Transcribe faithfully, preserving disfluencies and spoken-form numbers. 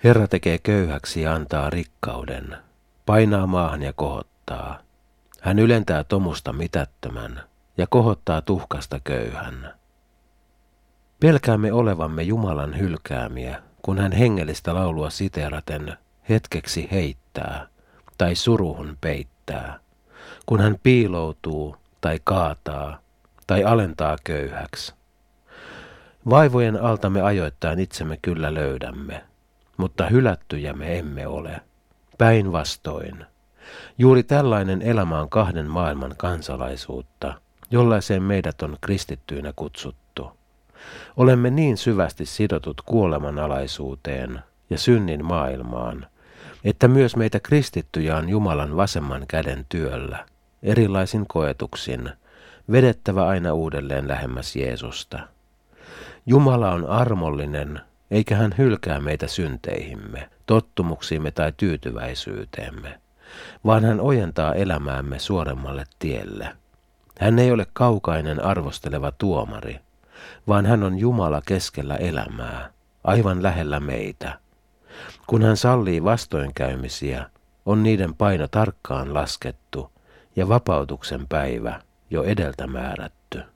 Herra tekee köyhäksi ja antaa rikkauden, painaa maahan ja kohottaa. Hän ylentää tomusta mitättömän ja kohottaa tuhkasta köyhän. Pelkäämme olevamme Jumalan hylkäämiä, kun hän hengellistä laulua siteeraten hetkeksi heittää tai suruhun peittää, kun hän piiloutuu tai kaataa tai alentaa köyhäksi. Vaivojen alta me ajoittain itsemme kyllä löydämme, mutta hylättyjä me emme ole. Päinvastoin. Juuri tällainen elämä on kahden maailman kansalaisuutta, jollaiseen meidät on kristittyinä kutsuttu. Olemme niin syvästi sidotut kuolemanalaisuuteen ja synnin maailmaan, että myös meitä kristittyjä on Jumalan vasemman käden työllä, erilaisin koetuksin, vedettävä aina uudelleen lähemmäs Jeesusta. Jumala on armollinen, eikä hän hylkää meitä synteihimme, tottumuksiimme tai tyytyväisyyteemme, vaan hän ojentaa elämäämme suoremmalle tielle. Hän ei ole kaukainen arvosteleva tuomari, vaan hän on Jumala keskellä elämää, aivan lähellä meitä. Kun hän sallii vastoinkäymisiä, on niiden paino tarkkaan laskettu ja vapautuksen päivä jo edeltä määrätty.